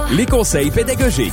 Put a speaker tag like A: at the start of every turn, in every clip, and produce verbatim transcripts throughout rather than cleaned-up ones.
A: les conseils pédagogiques.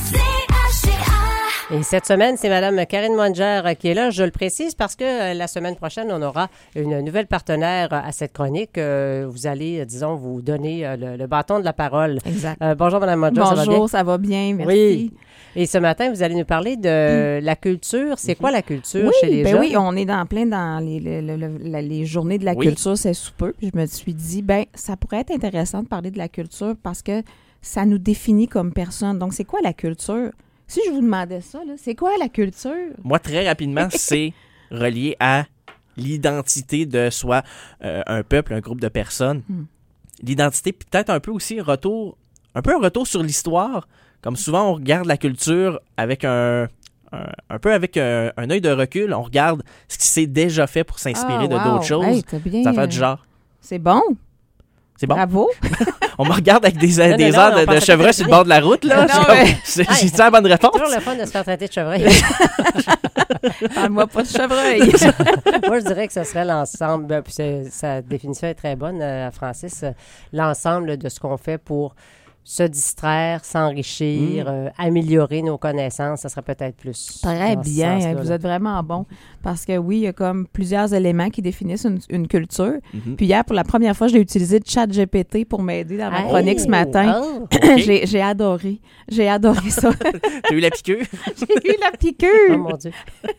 B: Et cette semaine, c'est Mme Karine Monger qui est là. Je le précise parce que la semaine prochaine, on aura une nouvelle partenaire à cette chronique. Euh, vous allez, disons, vous donner le, le bâton de la parole.
C: Exact.
B: Euh, bonjour, Mme Monger,
C: bonjour,
B: ça va bien?
C: ça va bien, merci.
B: Oui. Et ce matin, vous allez nous parler de mm. la culture. C'est quoi la culture
C: oui,
B: chez les
C: ben
B: jeunes?
C: Oui, on est dans plein dans les, les, les, les journées de la oui. culture, c'est sous peu. Puis je me suis dit, ben ça pourrait être intéressant de parler de la culture parce que ça nous définit comme personne. Donc, c'est quoi la culture? Si je vous demandais ça, là, c'est quoi la culture?
D: Moi, très rapidement, c'est relié à l'identité de soit euh, un peuple, un groupe de personnes. Hmm. L'identité, puis peut-être un peu aussi retour, un peu un retour sur l'histoire. Comme souvent, on regarde la culture avec un, un, un peu avec un, un œil de recul. On regarde ce qui s'est déjà fait pour s'inspirer ah, de wow. d'autres choses.
C: Hey, t'as bien,
D: ça fait du genre.
C: C'est bon.
D: C'est bon.
C: Bravo.
D: On me regarde avec des,
B: non,
D: des
B: non,
D: airs
B: non,
D: de, de chevreuil sur le bord de la route, là.
C: Non,
D: comme, c'est,
B: hey,
D: j'ai-tu la bonne réponse?
B: C'est toujours le fun de se faire traiter de chevreuil.
C: Parle-moi pas de chevreuil.
B: Moi, je dirais que ce serait l'ensemble, puis c'est, sa définition est très bonne, euh, Francis, euh, l'ensemble de ce qu'on fait pour se distraire, s'enrichir, mmh. euh, améliorer nos connaissances, ça serait peut-être plus.
C: Très bien, vous êtes vraiment bon. Parce que oui, il y a comme plusieurs éléments qui définissent une, une culture. Mmh. Puis hier, pour la première fois, j'ai utilisé ChatGPT pour m'aider dans ma hey. chronique ce matin.
B: Oh,
C: okay. j'ai, j'ai adoré. J'ai adoré ça.
D: T'as eu la piqûre?
C: J'ai eu la piqûre.
B: Oh mon Dieu.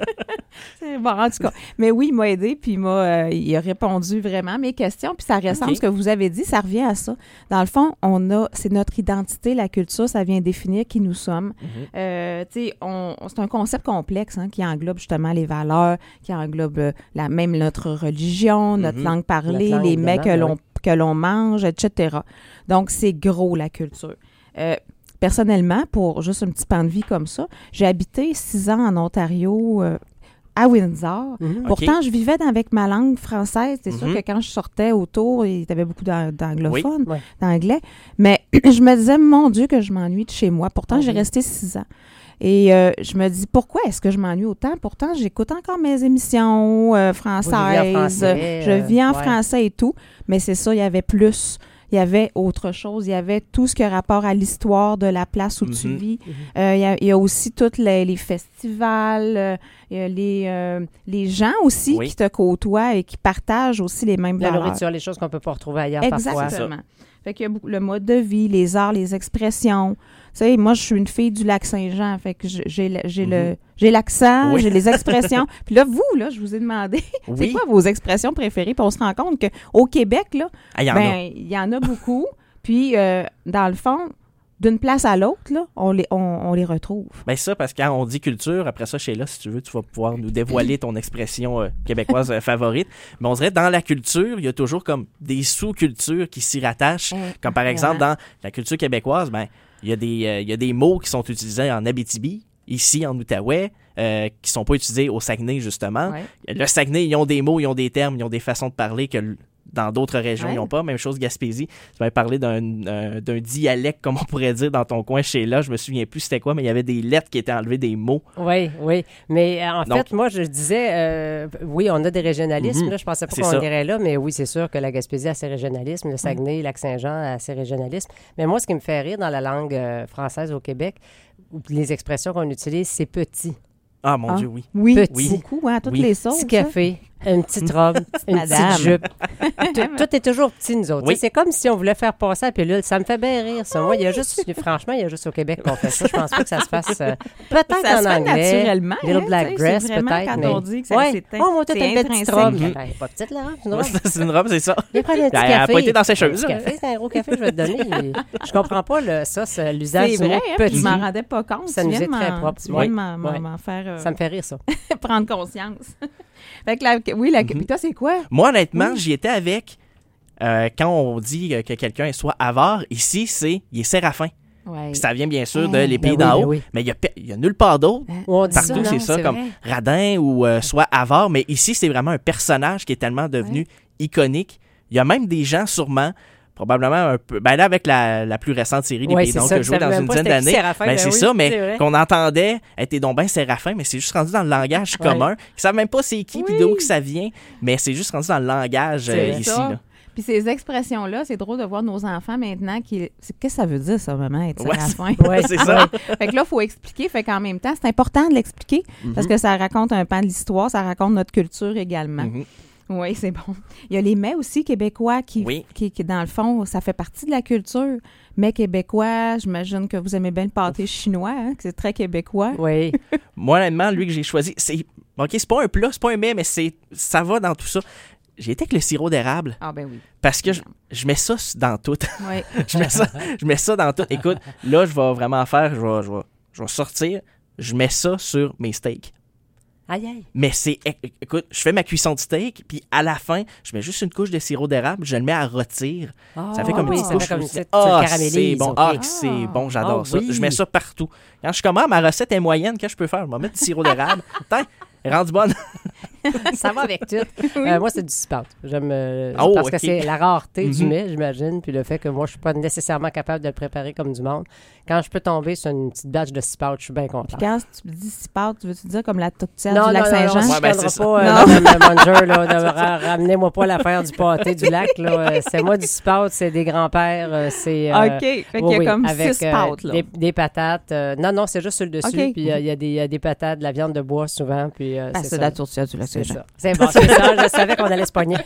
C: C'est bon, en tout cas. Mais oui, il m'a aidé, puis il, m'a, euh, il a répondu vraiment à mes questions. Puis ça ressemble, okay. ce que vous avez dit, ça revient à ça. Dans le fond, on a, c'est notre identité, la culture, ça vient définir qui nous sommes. Mm-hmm. Euh, tu sais, on, c'est un concept complexe hein, qui englobe justement les valeurs, qui englobe euh, la, même notre religion, notre mm-hmm. langue parlée, langue, les mets que l'on, oui. que l'on mange, et cetera. Donc, c'est gros, la culture. Euh, personnellement, pour juste un petit pan de vie comme ça, j'ai habité six ans en Ontario, euh, à Windsor. Mm-hmm. Pourtant, okay. je vivais dans, avec ma langue française. C'est mm-hmm. sûr que quand je sortais autour, il y avait beaucoup d'anglophones, oui. d'anglais. Mais je me disais, mon Dieu, que je m'ennuie de chez moi. Pourtant, mm-hmm. j'ai resté six ans. Et euh, je me dis, pourquoi est-ce que je m'ennuie autant? Pourtant, j'écoute encore mes émissions euh, françaises.
B: Français,
C: je vis en
B: euh,
C: français ouais. et tout. Mais c'est ça, il y avait plus. Il y avait autre chose. Il y avait tout ce qui a rapport à l'histoire de la place où mm-hmm. tu vis. Mm-hmm. Euh, il, y a, il y a aussi tous les, les festivals, euh, il y a les, euh, les gens aussi oui. qui te côtoient et qui partagent aussi les mêmes
B: la
C: valeurs.
B: La nourriture, les choses qu'on ne peut pas retrouver ailleurs
C: Exactement.
B: parfois.
C: Exactement. Fait qu'il y a beaucoup, le mode de vie, les arts, les expressions. Tu sais, moi, je suis une fille du Lac-Saint-Jean. Fait que j'ai, j'ai, j'ai, mm-hmm. le, j'ai l'accent, oui. j'ai les expressions. Puis là, vous, là, je vous ai demandé, oui. c'est quoi vos expressions préférées? Puis on se rend compte qu'au Québec, là,
D: ah, y
C: ben, il y en a beaucoup. Puis, euh, dans le fond, d'une place à l'autre, là, on les, on, on les retrouve.
D: Bien ça, parce que quand on dit culture, après ça, Sheila, si tu veux, tu vas pouvoir nous dévoiler ton expression euh, québécoise euh, favorite. Mais on dirait dans la culture, il y a toujours comme des sous-cultures qui s'y rattachent. Mmh, comme par exemple, dans la culture québécoise, ben il y a des, euh, il y a des mots qui sont utilisés en Abitibi, ici en Outaouais, euh, qui sont pas utilisés au Saguenay, justement. Ouais. Le Saguenay, ils ont des mots, ils ont des termes, ils ont des façons de parler que dans d'autres régions, ouais. ils n'ont pas. Même chose Gaspésie. Tu m'avais parlé d'un, euh, d'un dialecte, comme on pourrait dire, dans ton coin chez là. Je me souviens plus c'était quoi, mais il y avait des lettres qui étaient enlevées des mots.
B: Oui, oui. Mais en
D: Donc,
B: fait, moi, je disais, euh, oui, on a des régionalismes. Mm-hmm. Là, je pensais pas c'est qu'on ça. dirait là, mais oui, c'est sûr que la Gaspésie a ses régionalismes, le Saguenay, mm-hmm. Lac-Saint-Jean a ses régionalismes. Mais moi, ce qui me fait rire dans la langue euh, française au Québec, les expressions qu'on utilise, c'est petit.
D: Ah, mon
C: ah,
D: Dieu, oui.
C: Oui,
B: petit.
C: oui. beaucoup, hein, toutes
D: oui.
C: les sauces.
B: Petit café, une petite robe, une
C: Madame.
B: petite jupe. tout, tout est toujours petit, nous autres. Oui. C'est comme si on voulait faire passer la pilule. Ça me fait bien rire, ça. Moi, il y a juste, franchement, il y a juste au Québec qu'on fait ça. Je pense pas que ça se fasse euh, peut-être
C: ça
B: en
C: se
B: anglais.
C: naturellement.
B: Little
C: hein,
B: Black Dress,
C: c'est vraiment
B: peut-être.
C: Quand
B: mais...
C: on dit que ça,
B: ouais.
C: c'est,
B: oh, moi, t'as une petite robe.
D: Mm-hmm.
B: Ben, pas petite, là. C'est une robe.
D: c'est une robe, c'est ça.
B: Viens prendre un petit
D: café. Elle n'a pas été dans ses choses.
B: Un café, c'est un gros café que je vais te donner. Je comprends pas le, ça, c'est l'usage
C: c'est
B: du
C: vrai,
B: mot
C: hein,
B: petit.
C: Je m'en rendais pas compte.
B: Ça nous est très propre.
C: Tu viens de m'en, m'en, m'en faire... Euh,
B: ça me fait rire, ça.
C: prendre conscience. Fait que la, oui, la, mm-hmm. puis toi, c'est quoi?
D: Moi, honnêtement,
C: oui.
D: j'y étais avec euh, quand on dit que quelqu'un est soit avare. Ici, c'est il est séraphin.
C: Ouais.
D: Ça vient bien sûr
C: hey,
D: de les pays
B: ben
D: d'en
B: oui,
D: haut,
B: ben oui.
D: mais il n'y a, a nulle part d'autre.
B: On
D: Partout,
B: ça, non,
D: c'est ça,
B: c'est
D: comme
B: vrai.
D: radin ou euh, soit avare. Mais ici, c'est vraiment un personnage qui est tellement devenu ouais. iconique. Il y a même des gens, sûrement, probablement un peu... Ben là, avec la, la plus récente série, Les
B: ouais,
D: Pays d'en haut,
B: ça,
D: que je jouais dans une dizaine d'années,
B: Séraphin,
D: ben,
B: ben
D: c'est
B: oui,
D: ça, mais
B: c'est
D: qu'on entendait, hey, t'es donc ben Séraphin, mais c'est juste rendu dans le langage ouais. commun. Ils savent même pas c'est qui, puis oui. d'où que ça vient, mais c'est juste rendu dans le langage euh, ici. Là.
C: Puis ces expressions-là, c'est drôle de voir nos enfants maintenant qui... C'est, qu'est-ce que ça veut dire, ça, maman, être
D: ouais,
C: à la fin?
D: Oui, c'est ça.
C: Fait que là, il faut expliquer. Fait qu'en même temps, c'est important de l'expliquer mm-hmm. parce que ça raconte un pan de l'histoire, ça raconte notre culture également. Mm-hmm. Oui, c'est bon. Il y a les mets aussi québécois qui, oui. qui, qui, dans le fond, ça fait partie de la culture. Mets québécois, j'imagine que vous aimez bien le pâté chinois, hein, que c'est très québécois.
B: Oui.
D: Moi, honnêtement, lui que j'ai choisi, c'est... OK, c'est pas un plat, c'est pas un mets, mais c'est ça va dans tout ça. J'ai été avec le sirop d'érable.
C: Ah ben oui.
D: Parce que je, je mets ça dans tout.
C: Oui.
D: je, mets ça, je mets ça dans tout. Écoute, là, je vais vraiment faire, je vais, je vais, je vais sortir, je mets ça sur mes steaks.
B: Aïe, aïe.
D: Mais c'est... Écoute, je fais ma cuisson de steak, puis à la fin, je mets juste une couche de sirop d'érable, je le mets à rôtir.
B: Oh,
D: ça fait comme
B: oui,
D: une
B: ça
D: couche.
B: Fait comme une
D: ah,
B: c'est
D: bon.
B: okay.
D: Ah, c'est bon, j'adore
B: oh,
D: ça.
B: Oui.
D: Je mets ça partout. Quand je commande, ma recette est moyenne. Qu'est-ce que je peux faire? Je vais mettre du sirop d'érable. Tiens, elle est rendue bonne.
B: Ça va avec tout. Oui. Euh, moi, c'est du spout. J'aime euh,
D: oh,
B: parce
D: okay.
B: que c'est la rareté
D: mm-hmm.
B: du mets, j'imagine, puis le fait que moi, je suis pas nécessairement capable de le préparer comme du monde. Quand je peux tomber sur une petite batch de spout, je suis bien content.
C: Puis quand tu dis spout, tu veux-tu dire comme la tourtière du lac Saint-Jean?
B: Non, non, non,
D: ouais, ben,
B: je
D: c'est
B: pas, euh, Mme Munger, là, de ra- ramenez-moi pas l'affaire du pâté du lac, là. C'est moi du spout, c'est des grands-pères, euh, c'est...
C: Euh, OK, fait qu'il y a
B: oui,
C: comme
B: avec,
C: six spouts, là.
B: Des, des patates. Euh, non, non, c'est juste sur le dessus,
C: okay.
B: puis il euh, y, y, y a des patates, de la viande de bois, souvent, puis euh,
C: ah,
B: c'est,
C: c'est
B: ça.
C: la tourtière du lac Saint-Jean.
B: C'est ça. C'est bon, c'est ça, je savais qu'on allait se pogner.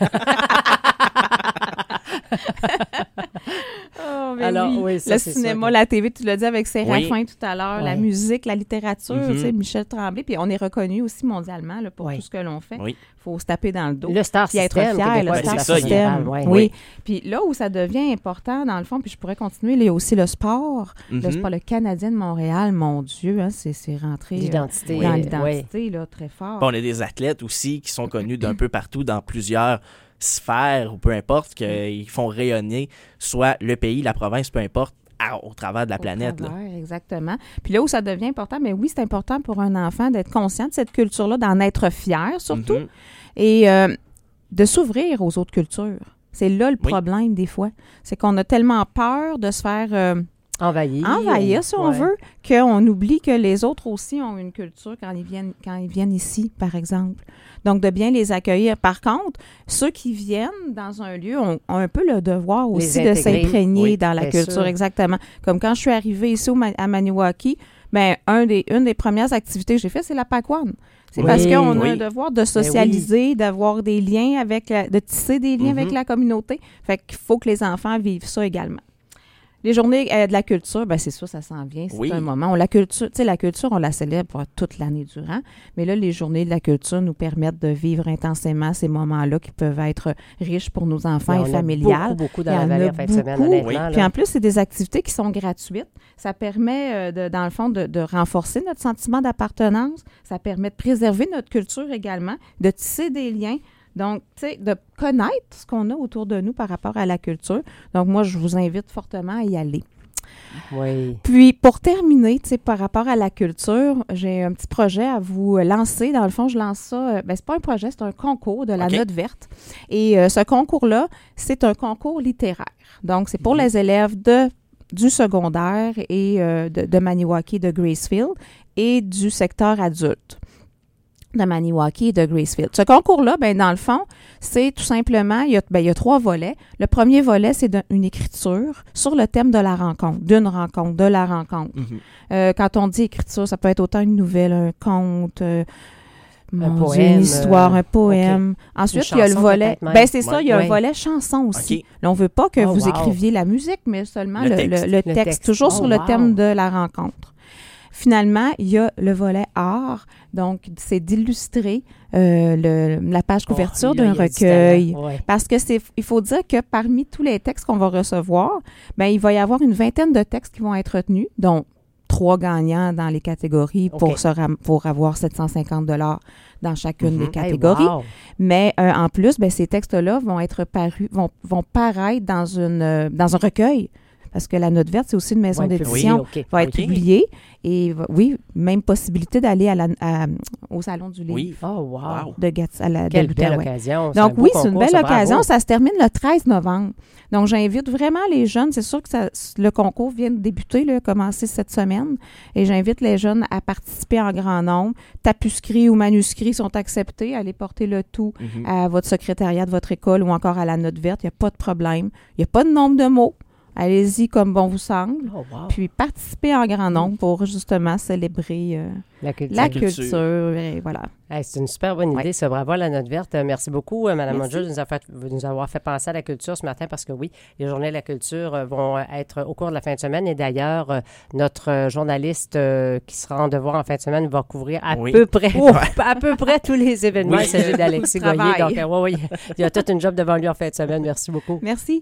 C: Oh,
B: Alors,
C: oui.
B: oui, ça,
C: le
B: c'est
C: cinéma,
B: sûr.
C: la T V, tu l'as dit avec Séraphin
D: oui.
C: tout à l'heure,
B: oui.
C: la musique, la littérature,
D: mm-hmm.
C: tu sais, Michel Tremblay, puis on est reconnu aussi mondialement là, pour
B: oui.
C: tout ce que l'on fait. Il
D: oui.
C: faut se taper dans le dos.
B: Le Star
C: puis
B: System,
C: être fier, le
D: ben,
C: Star
D: ça,
C: System.
B: Oui.
C: oui. Puis là où ça devient important, dans le fond, puis je pourrais continuer, il y a aussi le sport. Mm-hmm. Le sport, le Canadien de Montréal, mon Dieu, hein, c'est, c'est rentré
B: l'identité,
C: euh, dans
B: oui.
C: l'identité là, très fort.
D: Bon, on a des athlètes aussi qui sont connus d'un peu partout dans plusieurs sphères ou peu importe, qu'ils font rayonner soit le pays, la province, peu importe, à, au travers de la
C: au
D: planète.
C: Travers,
D: là.
C: Exactement. Puis là où ça devient important, mais oui, c'est important pour un enfant d'être conscient de cette culture-là, d'en être fier surtout,
D: Mm-hmm.
C: et euh, de s'ouvrir aux autres cultures. C'est là le
D: oui.
C: problème des fois. C'est qu'on a tellement peur de se faire... Euh,
B: Envahir.
C: Envahir, si on
B: ouais.
C: veut, qu'on oublie que les autres aussi ont une culture quand ils viennent, quand ils viennent ici, par exemple. Donc, de bien les accueillir. Par contre, ceux qui viennent dans un lieu ont, ont un peu le devoir aussi de s'imprégner
B: oui,
C: dans la culture,
B: sûr.
C: Exactement. Comme quand je suis arrivée ici au, à Maniwaki, ben, un des, une des premières activités que j'ai faites, c'est la Pakwon. C'est oui, parce qu'on oui. a un devoir de socialiser, oui. d'avoir des liens avec, la, de tisser des liens mm-hmm. avec la communauté. Fait qu'il faut que les enfants vivent ça également. Les journées euh, de la culture, ben c'est ça, ça s'en vient. C'est oui. un moment. On, la culture, tu sais, la culture, on la célèbre toute l'année durant. Mais là, les journées de la culture nous permettent de vivre intensément ces moments-là qui peuvent être riches pour nos enfants et familiales.
B: Beaucoup, beaucoup dans la vallée en fin de semaine, honnêtement.
C: Oui. Puis en plus, c'est des activités qui sont gratuites. Ça permet, euh, de, dans le fond, de, de renforcer notre sentiment d'appartenance. Ça permet de préserver notre culture également, de tisser des liens. Donc, tu sais, de connaître ce qu'on a autour de nous par rapport à la culture. Donc, moi, je vous invite fortement à y aller.
B: Oui.
C: Puis, pour terminer, tu sais, par rapport à la culture, j'ai un petit projet à vous lancer. Dans le fond, je lance ça, bien, c'est pas un projet, c'est un concours de la okay. note verte. Et euh, ce concours-là, c'est un concours littéraire. Donc, c'est pour mm-hmm. les élèves de du secondaire et euh, de, de Maniwaki, de Gracefield et du secteur adulte de Maniwaki et de Gracefield. Ce concours-là, ben dans le fond, c'est tout simplement, il y a, ben, il y a trois volets. Le premier volet, c'est de, une écriture sur le thème de la rencontre, d'une rencontre, de la rencontre. Mm-hmm. Euh, quand on dit écriture, ça peut être autant une nouvelle, un conte, euh,
B: un
C: Dieu,
B: poème,
C: une histoire,
B: euh,
C: un poème.
B: Okay.
C: Ensuite, il y a le volet... Ben c'est ça,
B: ouais,
C: il y a
B: ouais.
C: un volet chanson aussi.
D: Okay.
C: Là, on ne veut pas que
B: oh,
C: vous
B: wow.
C: écriviez la musique, mais seulement le, le, texte. Le, le, texte, texte, toujours
B: oh,
C: sur le
B: wow.
C: thème de la rencontre. Finalement, il y a le volet art, donc c'est d'illustrer euh, le, la page couverture oh, d'un recueil. Ouais. Parce que c'est, il faut dire que parmi tous les textes qu'on va recevoir, ben il va y avoir une vingtaine de textes qui vont être retenus, dont trois gagnants dans les catégories okay. pour, se ram- pour avoir sept cent cinquante dollars dans chacune mm-hmm. des catégories.
B: Hey, wow.
C: Mais euh, en plus, ben, ces textes-là vont être parus, vont, vont paraître dans, une, euh, dans un recueil parce que la Note verte, c'est aussi une maison
B: Ouais,
C: d'édition,
B: oui, okay.
C: va être
D: okay.
C: publiée. Et oui, même possibilité d'aller à la, à, au Salon du livre.
D: Oui.
B: Oh, wow.
C: De Gats, à la,
B: Quelle
C: de
B: belle
C: l'Outaouais.
B: occasion.
C: Donc
B: un
C: oui,
B: beau
C: c'est une
B: concours,
C: belle
B: ça,
C: occasion.
B: bravo.
C: Ça se termine le treize novembre. Donc j'invite vraiment les jeunes. C'est sûr que ça, le concours vient de débuter, là, commencer cette semaine. Et j'invite les jeunes à participer en grand nombre. Tapuscrits ou manuscrits sont acceptés. Allez porter le tout
D: Mm-hmm.
C: à votre secrétariat de votre école ou encore à la Note verte. Il n'y a pas de problème. Il n'y a pas de nombre de mots. Allez-y comme bon vous semble.
B: Oh, wow.
C: Puis participez en grand nombre pour justement célébrer euh,
B: La culture.
C: la
D: culture.
C: culture. Et voilà.
B: Hey, c'est une super bonne idée,
C: Ouais.
B: ça. Bravo à la Note verte. Euh, Merci beaucoup, euh, Mme
C: Merci.
B: Mongeau, de nous, avoir fait- de nous avoir fait penser à la culture ce matin parce que oui, les journées de la culture euh, vont euh, être au cours de la fin de semaine. Et d'ailleurs, euh, notre euh, journaliste euh, qui sera en devoir en fin de semaine va couvrir à
D: Oui.
B: peu près à peu près tous les événements.
C: Oui.
B: Il s'agit d'Alexis
C: Beaucoup de
B: Goyer.
C: travail.
B: Donc, euh, ouais, ouais, il y a toute une job devant lui en fin de semaine. Merci beaucoup.
C: Merci.